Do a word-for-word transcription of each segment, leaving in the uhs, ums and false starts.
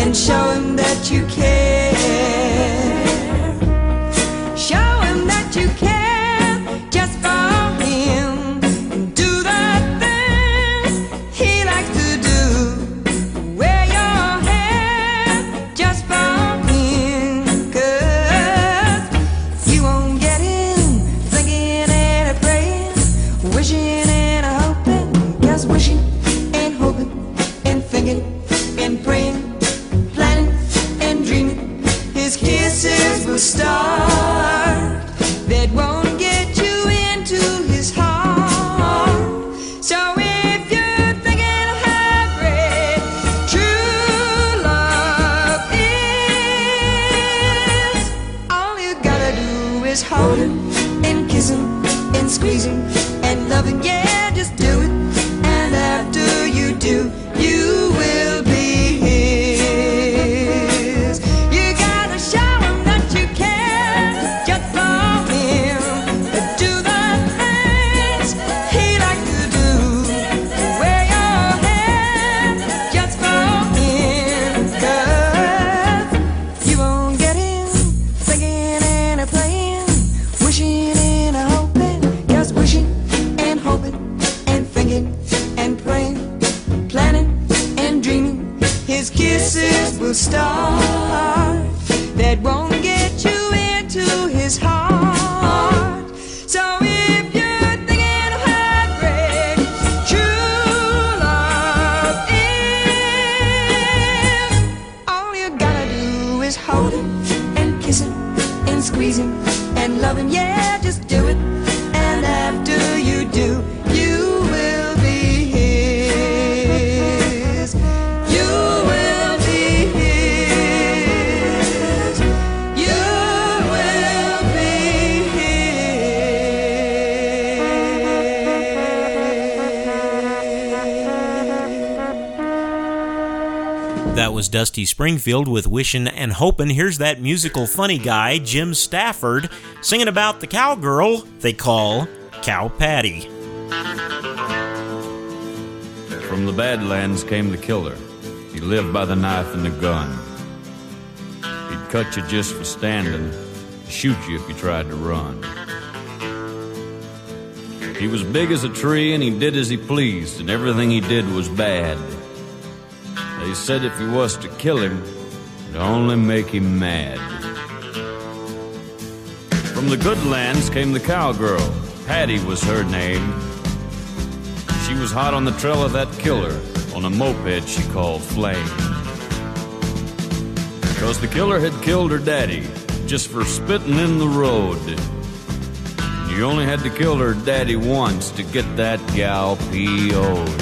and show him that you care. Show him that you care just for him. Do the things he likes to do. Wear your hair just for him. 'Cause you won't get him thinking and a praying, wishing and a hoping, just wishing and hoping and thinking and praying, planning and dreaming. His kisses will start that won't get you into his heart. So if you're thinking of how great true love is, all you gotta do is hold him and kiss him and squeeze him and love him. Yeah, just do it. And after you do, you will be his. You gotta show him that you care just for him. Do the things he likes to do. Wear your hair just for him. 'Cause you won't get him thinking and a playing, wishing and a hoping, just wishing and hoping and thinking and praying, planning and dreaming. His kisses will start that won't get you into his heart. So if you're thinking of how great true love is, all you gotta do is hold him and kiss him and squeeze him and love him. Yeah, just do it. And after you do, you will be his. You will be his. You will be his. That was Dusty Springfield with Wishin' and Hopin'. Here's that musical funny guy, Jim Stafford, singing about the cowgirl they call Cow Patty. From the Badlands came the killer. He lived by the knife and the gun. He'd cut you just for standing, shoot you if you tried to run. He was big as a tree and he did as he pleased, and everything he did was bad. They said if you was to kill him, it'd only make him mad. From the good lands came the cowgirl. Patty was her name. She was hot on the trail of that killer on a moped she called Flame. 'Cause the killer had killed her daddy just for spitting in the road. You only had to kill her daddy once to get that gal P O'd.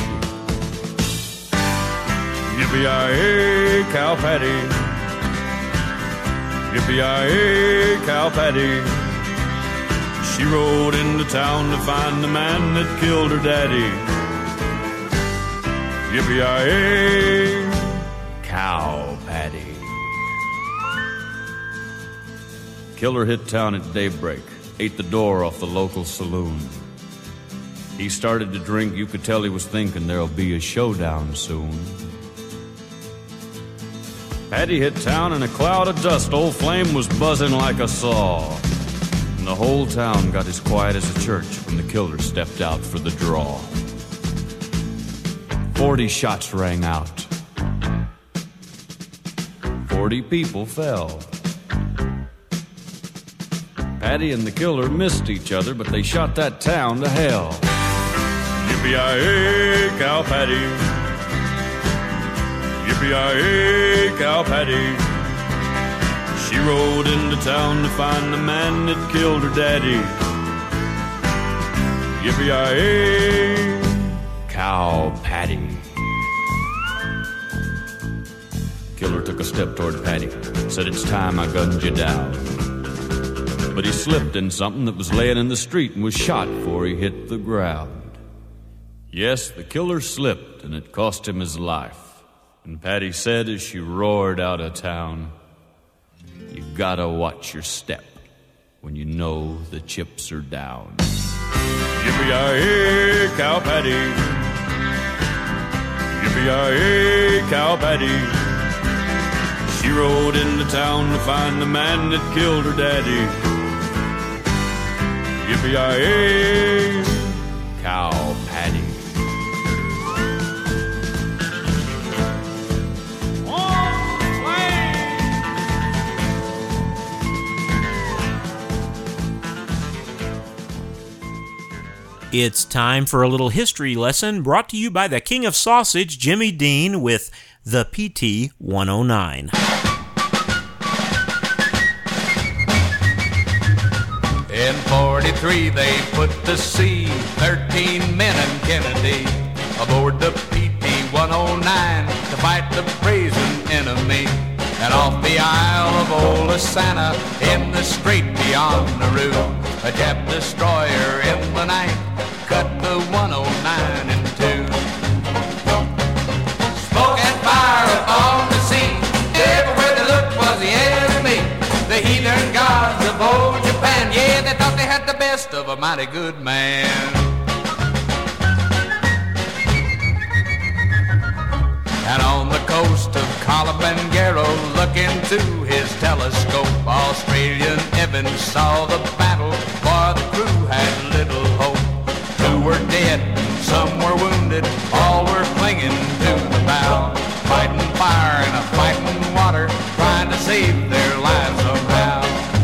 Yippee-yi-yi, Cow Patty. Yippee-yi-yi, Cow Patty. She rode into town to find the man that killed her daddy. Yippee-yi-yi, Cow Patty. Killer hit town at daybreak, ate the door off the local saloon. He started to drink, you could tell he was thinking there'll be a showdown soon. Patty hit town in a cloud of dust, old Flame was buzzing like a saw. And the whole town got as quiet as a church when the killer stepped out for the draw. Forty shots rang out. Forty people fell. Patty and the killer missed each other, but they shot that town to hell. Yippee-yi-yi, Cow Patty. Yippee-yi-yi, Cow Patty. She rode into town to find the man that killed her daddy. Yippee-yi-yi, Cow Patty. Killer took a step toward Patty, said, "It's time I gunned you down." But he slipped in something that was laying in the street and was shot before he hit the ground. Yes, the killer slipped, and it cost him his life. And Patty said as she roared out of town, "You gotta watch your step when you know the chips are down." Yippee-yi-yi, Cow Patty. Yippee-yi-yi, Cow Patty. rode into town to find the man that killed her daddy. Yippee-yi-yay, Cow Patty. It's time for a little history lesson brought to you by the King of Sausage, Jimmy Dean, with the P T one oh nine. In forty-three they put to sea thirteen men and Kennedy aboard the P T one oh nine to fight the brazen enemy. And off the Isle of Olasana in the strait beyond Nauru, a Jap destroyer in the night cut the one oh nine in two. Smoke and fire upon the sea, everywhere they looked was the enemy. The heathen gods of old Japan, yeah, they thought they had the best of a mighty good man. And on the coast of Kalimanjaro, looking through his telescope, Australian Evans saw the battle, for the crew had little hope. Two were dead, some were wounded, all were clinging to the bow, fighting fire and a fighting water, trying to save their lives somehow.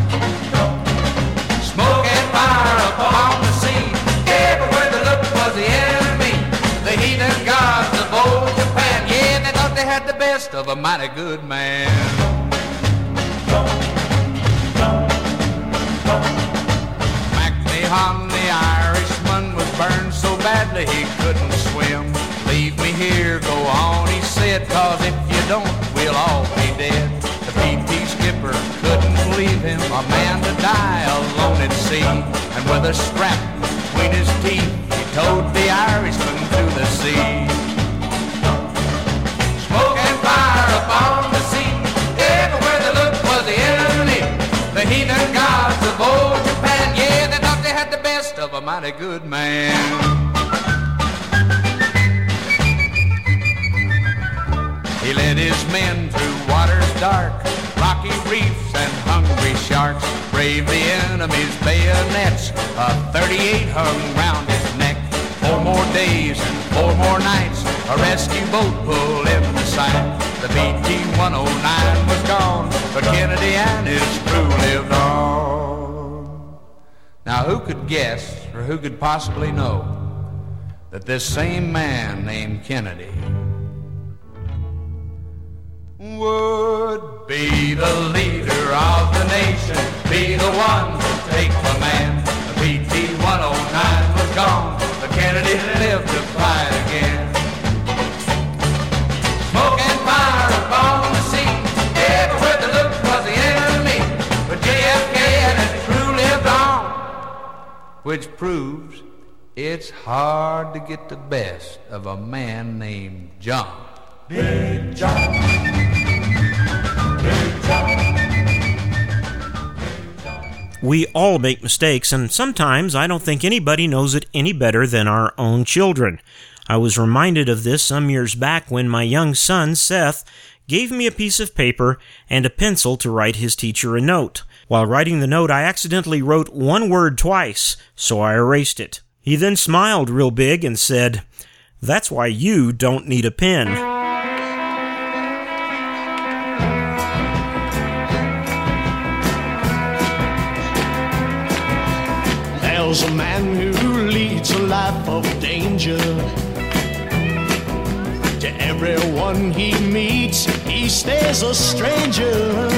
Smoke and fire upon the sea, everywhere they looked was the enemy. The heathen gods of old Japan, yeah, they thought they had the best of a mighty good man. MacMahon, the Irishman, was burned so badly he couldn't swim. Leave me here, go on, he said, cause if you don't, we'll all be dead. The P T skipper couldn't leave him, a man to die alone at sea. And with a strap between his teeth, he towed the Irishman to the sea. Smoke and fire upon the sea, everywhere they looked was the enemy. The heathen gods of old Japan, yeah, they thought they had the best of a mighty good man. He led his men through waters dark, rocky reefs and hungry sharks, braved the enemy's bayonets, a thirty-eight hung round his neck. Four more days and four more nights, a rescue boat pulled into sight. The B T one oh nine was gone, but Kennedy and his crew lived on. Now who could guess, or who could possibly know, that this same man named Kennedy would be the leader of the nation, be the one to take command. The P T one oh nine was gone, but Kennedy lived to fight again. Smoke and fire upon the sea, everywhere they looked was the enemy. But J F K and his crew lived on, which proves it's hard to get the best of a man named John. Big John. Big John. We all make mistakes, and sometimes I don't think anybody knows it any better than our own children. I was reminded of this some years back when my young son, Seth, gave me a piece of paper and a pencil to write his teacher a note. While writing the note, I accidentally wrote one word twice, so I erased it. He then smiled real big and said, "That's why you don't need a pen." There's a man who leads a life of danger. To everyone he meets, he stays a stranger.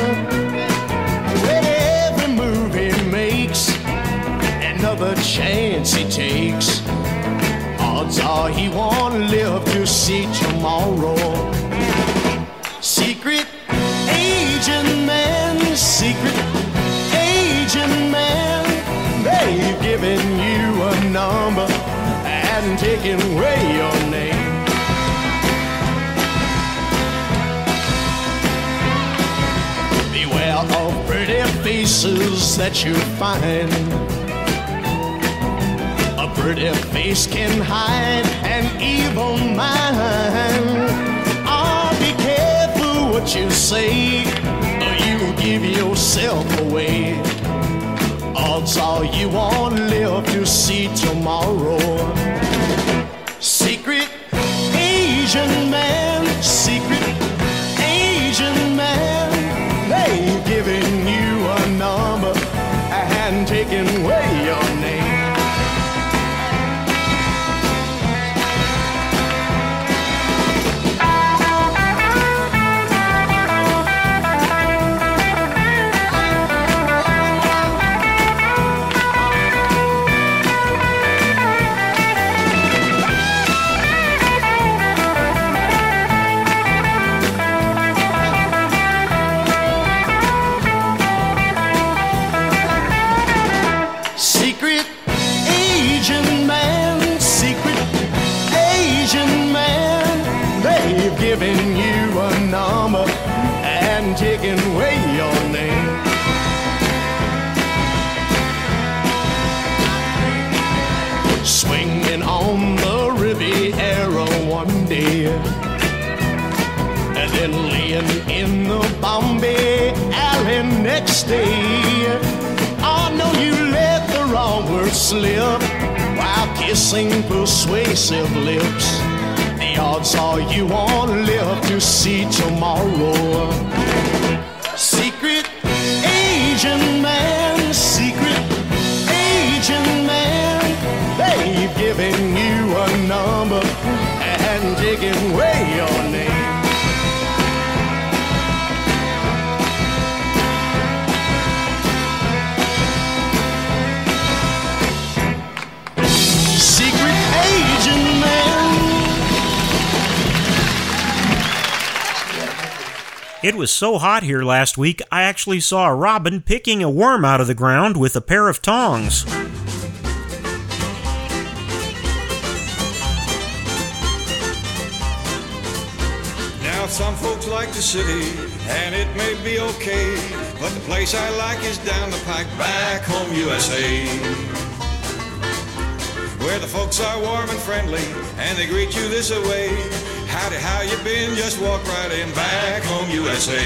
With every move he makes, another chance he takes, odds are he won't live to see tomorrow. Secret agent man, secret agent man, they've given you a number and taken away your name. Beware of pretty faces that you find. A pretty face can hide an evil mind. Oh, be careful what you say. give yourself away. Odds are you won't live to see tomorrow. Secret Asian man, secret Asian man, they've given you a number and taken away your name. Giving you a number and taking away your name. Swinging on the Riviera one day, and then laying in the Bombay alley next day. I know you let the wrong word slip while kissing persuasive lips. The odds are you won't live to see tomorrow. Secret Asian man, secret Asian man, they've given you a number and taken away your name. Secret Asian man. It was so hot here last week, I actually saw a robin picking a worm out of the ground with a pair of tongs. Now some folks like the city, and it may be okay, but the place I like is down the pike, back home U S A. Where the folks are warm and friendly, and they greet you this away. Howdy, how you been? Just walk right in, back home U S A.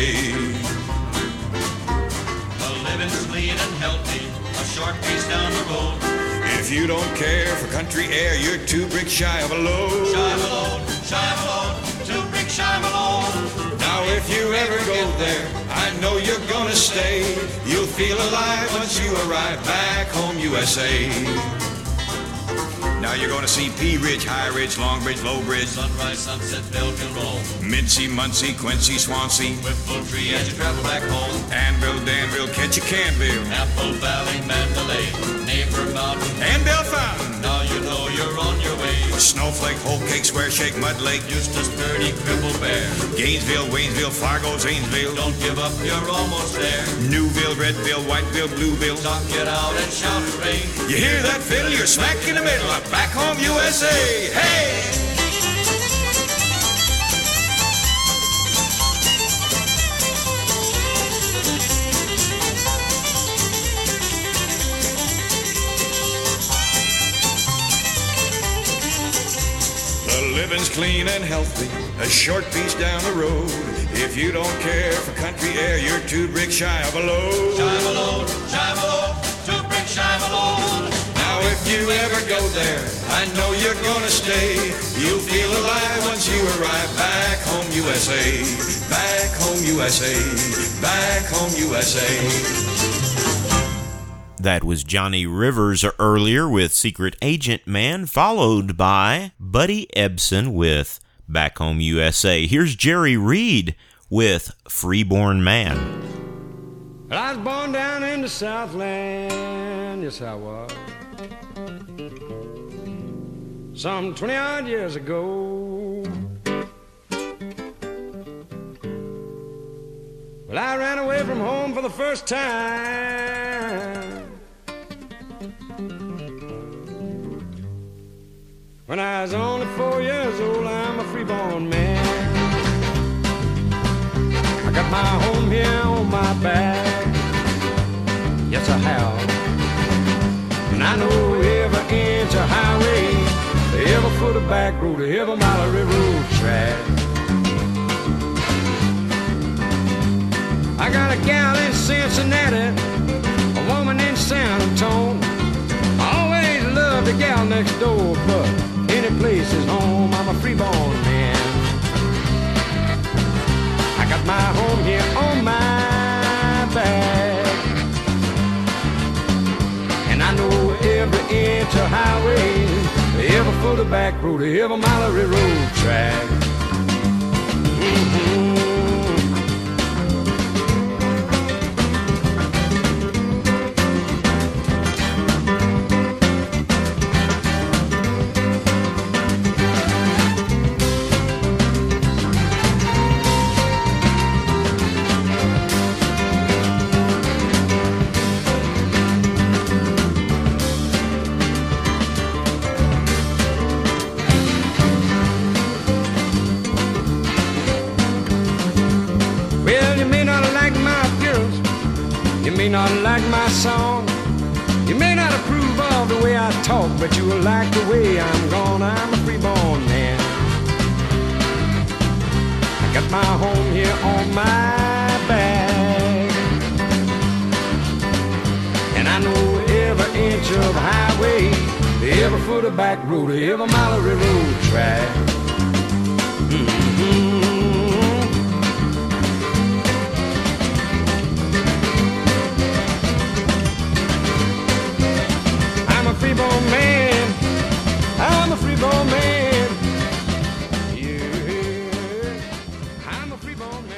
The living's clean and healthy, a short piece down the road. If you don't care for country air, you're two bricks shy of a load. Shy of a load, shy of a load, two bricks shy of a load. Now if you ever go there, I know you're gonna stay. You'll feel alive once you arrive, back home U S A. Now you're gonna see Pea Ridge, High Ridge, Long Bridge, Low Bridge, Sunrise, Sunset, Belleville, Roll, Mincy, Muncie, Quincy, Swansea, Whipple Tree as you travel back home, Anvil, Danville, Ketchikanville, Apple Valley, Mandalay, Neighbor Mountain, and Bell Fountain. Now you know you're on your way. Snowflake, Whole Cake, Square Shake, Mud Lake, Eustis, Purdy, Cripple Bear, Gainesville, Waynesville, Fargo, Zanesville. Don't give up, you're almost there. Newville, Redville, Whiteville, Blueville. Talk it out and shout hooray. You hear that fiddle? You're smack in the middle of back home U S A. Hey! The living's clean and healthy, a short piece down the road. If you don't care for country air, you're two bricks shy of a load. Shy of a load, shy of a load, two bricks shy of a load. Now if you ever go there, I know you're gonna stay. You'll feel alive once you arrive, back home U S A. Back home U S A. Back home U S A. That was Johnny Rivers earlier with Secret Agent Man, followed by Buddy Ebsen with Back Home U S A. Here's Jerry Reed with Freeborn Man. Well, I was born down in the Southland, yes I was. Some twenty odd years ago. Well, I ran away from home for the first time when I was only four years old. I'm a freeborn man. I got my home here on my back, yes I have. And I know every inch of highway, every foot of back road, every mile of railroad track. I got a gal in Cincinnati, a woman in San Antonio. I always loved the gal next door, but any place is home. I'm a freeborn man. I got my home here on my back, and I know every inch of highway, every foot of back road, every mile of railroad track. Mm-hmm. Not like my song, you may not approve of the way I talk, but you will like the way I'm gone. I'm a freeborn man. I got my home here on my back, and I know every inch of highway, every foot of back road, every mile of railroad track. Mm-hmm. Freeborn man, I'm a freeborn man. Yeah, I'm a freeborn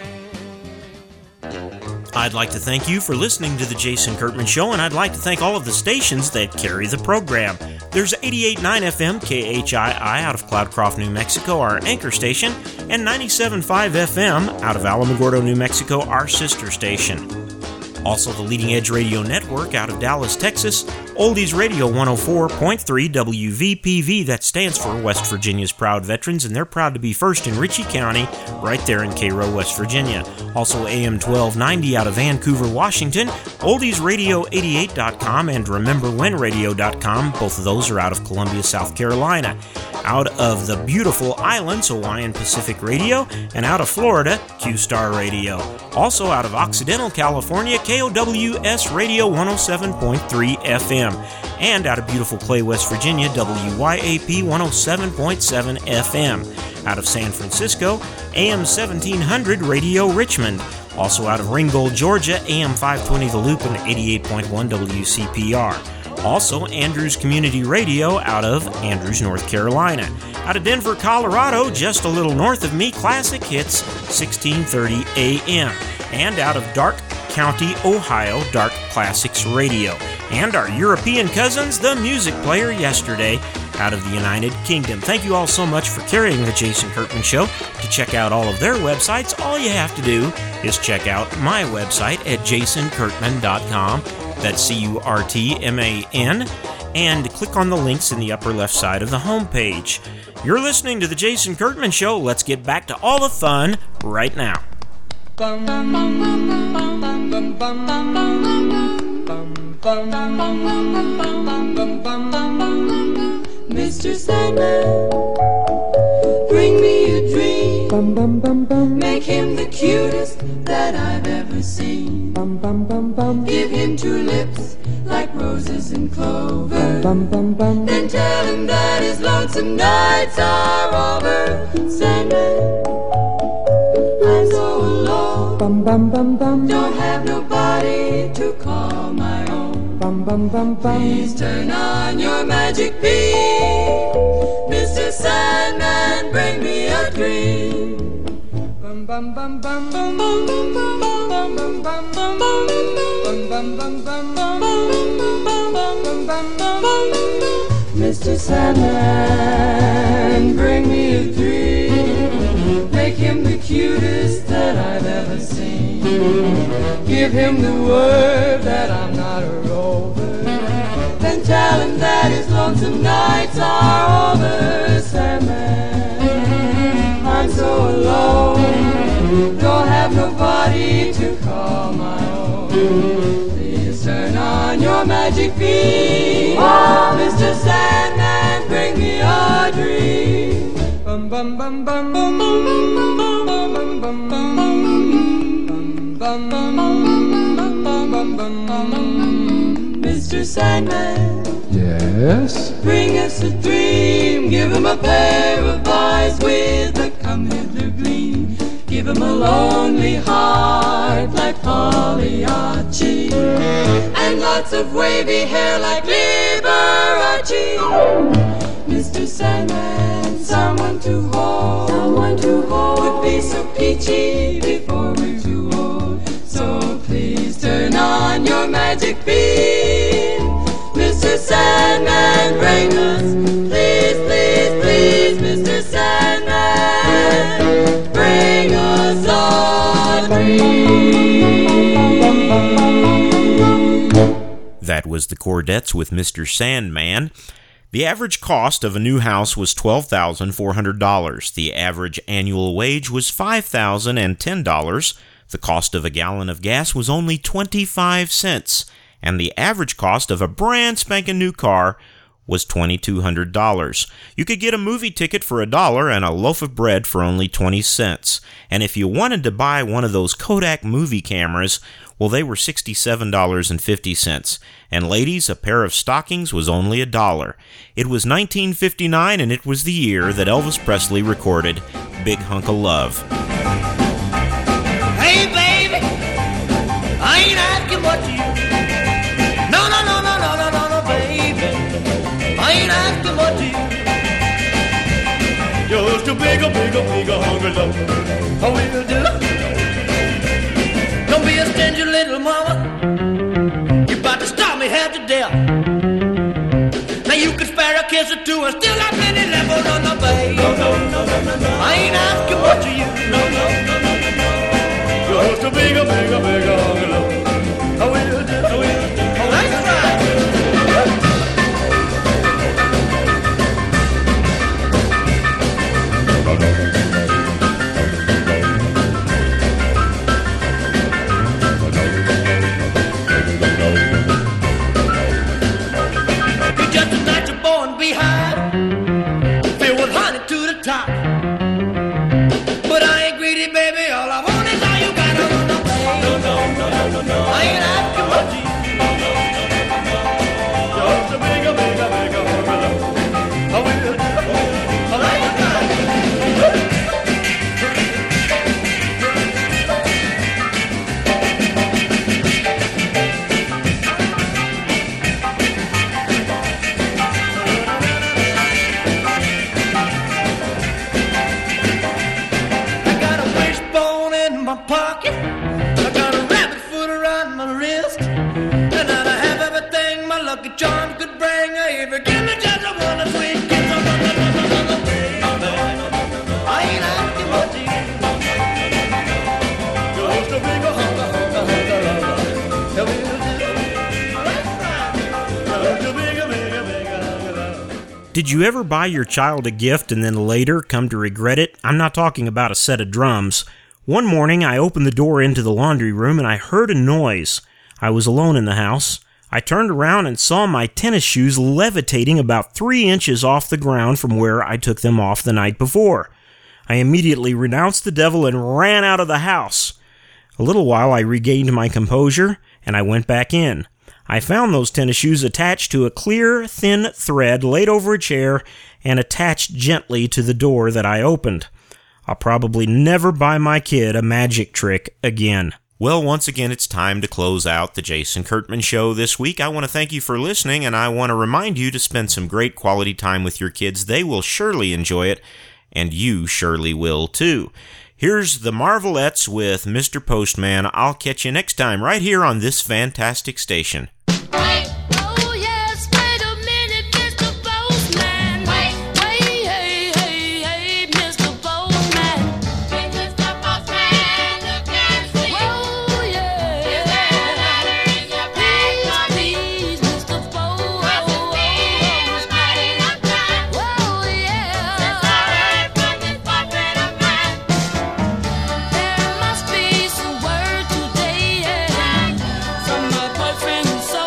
man. I'd like to thank you for listening to The Jason Kurtman Show, and I'd like to thank all of the stations that carry the program. There's eighty-eight point nine F M K H I I out of Cloudcroft, New Mexico, our anchor station, and ninety-seven point five F M out of Alamogordo, New Mexico, our sister station. Also the Leading Edge Radio Network out of Dallas, Texas, Oldies Radio one oh four point three W V P V, that stands for West Virginia's Proud Veterans, and they're proud to be first in Ritchie County, right there in Cairo, West Virginia. Also A M twelve ninety out of Vancouver, Washington, Oldies Radio eighty-eight dot com and Remember When Radio dot com, both of those are out of Columbia, South Carolina. Out of the beautiful islands, Hawaiian Pacific Radio, and out of Florida, Q-Star Radio. Also out of Occidental, California, K O W S Radio one oh seven point three F M. And out of beautiful Clay, West Virginia, W Y A P one oh seven point seven F M. Out of San Francisco, A M seventeen hundred Radio Richmond. Also out of Ringgold, Georgia, A M five twenty The Loop and eighty-eight point one W C P R. Also, Andrews Community Radio out of Andrews, North Carolina. Out of Denver, Colorado, just a little north of me, Classic Hits, sixteen thirty A M. And out of Dark County, Ohio, Dark Classics Radio. And our European cousins, The Music Player Yesterday, out of the United Kingdom. Thank you all so much for carrying The Jason Kurtman Show. To check out all of their websites, all you have to do is check out my website at jason kurtman dot com. That's C U R T M A N, and click on the links in the upper left side of the homepage. You're listening to The Jason Kurtman Show. Let's get back to all the fun right now. Mister Sandman, bring me a dream. Make him the cutest that I've ever seen. Give him two lips like roses and clover. Then tell him that his lonesome nights are over. Sandman, I'm so alone. Don't have nobody to call my own. Please turn on your magic beam. Mister Sandman, bring me a dream. Mister Sandman, bring me a dream. Make him the cutest that I've ever seen. Give him the word that I'm not a rover. Then tell him that his lonesome nights are over. Sandman, I'm so alone. Don't have nobody to call my own. Please turn on your magic beam. Oh, Mister Sandman, bring me a dream. Bum bum bum bum bum bum bum bum bum bum bum bum Mister Sandman, yes? bring us a dream. Give him a pair of eyes with a come-hither gleam. Give him a lonely heart like Pagliacci, and lots of wavy hair like Liberace. Mister Sandman, someone to hold, someone to hold would be so peachy before we're too old. So please turn on your magic beam. Mister Sandman, bring us, please, please, please, Mister Sandman, bring us a dream. That was the Chordettes with Mister Sandman. The average cost of a new house was twelve thousand four hundred dollars. The average annual wage was five thousand ten dollars. The cost of a gallon of gas was only twenty-five cents. And the average cost of a brand spanking new car was two thousand two hundred dollars. You could get a movie ticket for a dollar and a loaf of bread for only twenty cents. And if you wanted to buy one of those Kodak movie cameras, well, they were sixty-seven dollars and fifty cents. And ladies, a pair of stockings was only a dollar. It was nineteen fifty-nine, and it was the year that Elvis Presley recorded Big Hunk of Love. Hey, baby, I ain't asking what you... No, no, no, no, no, no, no, no, baby, I ain't asking what you... Just a bigger, bigger, bigger hunk of love I will do. Don't be a stingy little mama. You about to stop me half to death. Now you can spare a kiss or two and still have plenty left. Oh, no, no, baby. No, no, no, no, no, no. I ain't asking what you use. No, no, no, no, no, no. Just a bigger, bigger, bigger hunk of love I will do. I will do. Oh, that's right. You're just a natural born behind, filled with honey to the top. But I ain't greedy, baby. All I want is all you got. No, no, no, no, no, no, no, no. I ain't asking what you. No, no, no, no, no. Just a bigger, bigger, bigger hunk of love I will do. Oh, that's right. I got a wishbone in my pocket. I got a rabbit foot around my wrist. And I have everything my lucky charms could bring. If you give me just a one sweet kiss, oh, no, no, no, no, no, no, baby. I ain't asking what you give. Just a bigger hunk of, hunk of, hunk of love that we'll do. That's right. Just a bigger, bigger, bigger hunk of love. Did you ever buy your child a gift and then later come to regret it? I'm not talking about a set of drums. One morning, I opened the door into the laundry room and I heard a noise. I was alone in the house. I turned around and saw my tennis shoes levitating about three inches off the ground from where I took them off the night before. I immediately renounced the devil and ran out of the house. A little while I regained my composure and I went back in. I found those tennis shoes attached to a clear, thin thread laid over a chair and attached gently to the door that I opened. I'll probably never buy my kid a magic trick again. Well, once again, it's time to close out the Jason Kurtman Show this week. I want to thank you for listening, and I want to remind you to spend some great quality time with your kids. They will surely enjoy it, and you surely will too. Here's the Marvelettes with Mister Postman. I'll catch you next time right here on this fantastic station. Friends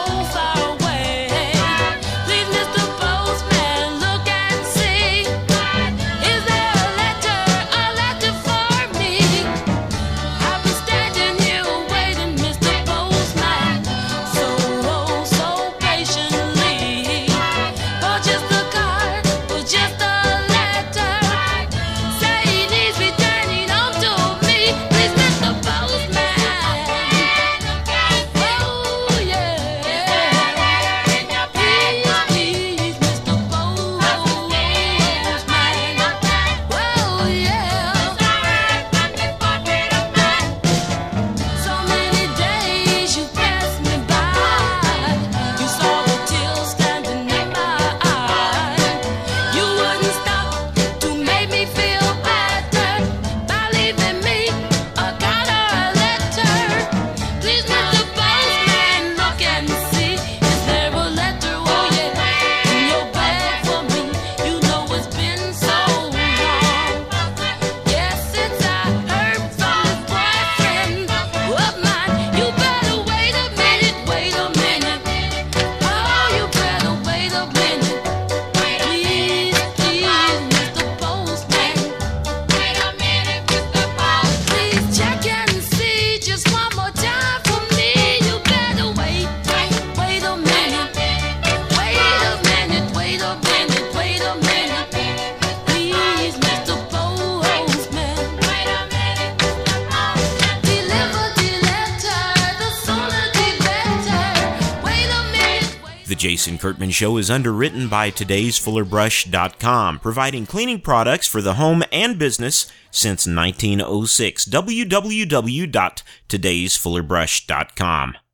Jason Kurtman Show is underwritten by todays fuller brush dot com, providing cleaning products for the home and business since nineteen oh six. w w w dot todays fuller brush dot com.